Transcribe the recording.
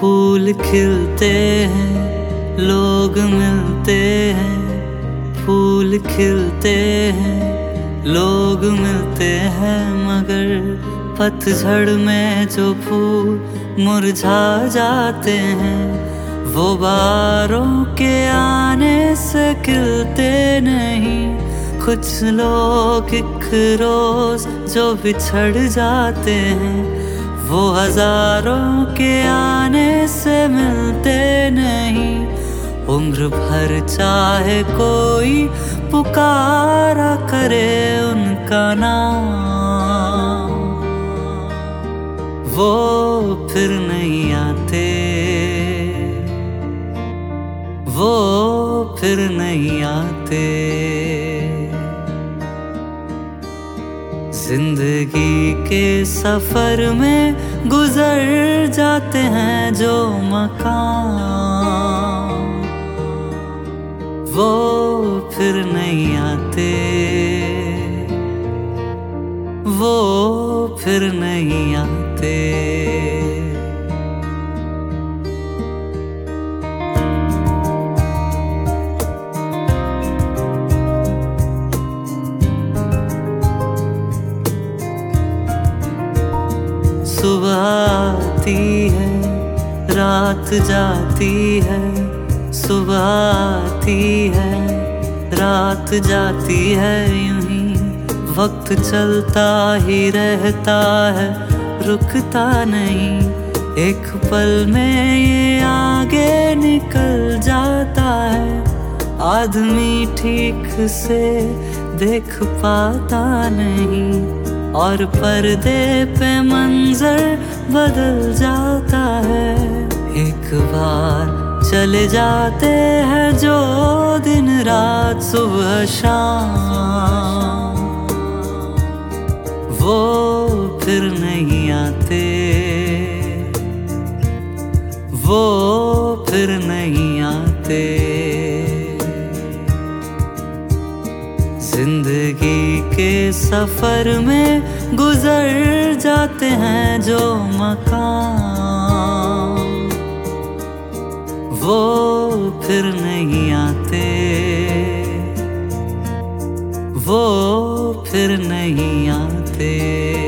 फूल खिलते हैं, लोग मिलते हैं। फूल खिलते हैं, लोग मिलते हैं, मगर पतझड़ में जो फूल मुरझा जाते हैं, वो बारों के आने से खिलते नहीं। कुछ लोग एक रोज जो बिछड़ जाते हैं, वो हजारों के आने से मिलते नहीं। उम्र भर चाहे कोई पुकारा करे उनका नाम, वो फिर नहीं आते, वो फिर नहीं आते। जिंदगी के सफर में गुजर जाते हैं जो मकाम, वो फिर नहीं आते, वो फिर नहीं आते। सुबह आती है, रात जाती है। सुबह आती है, रात जाती है, यूं ही वक्त चलता ही रहता है, रुकता नहीं। एक पल में ये आगे निकल जाता है, आदमी ठीक से देख पाता नहीं, और पर्दे पे मंजर बदल जाता है। एक बार चले जाते हैं जो दिन रात सुबह शाम, वो फिर नहीं आते, वो फिर नहीं आते। जिंदगी के सफर में गुजर जाते हैं जो मकाम, वो फिर नहीं आते, वो फिर नहीं आते।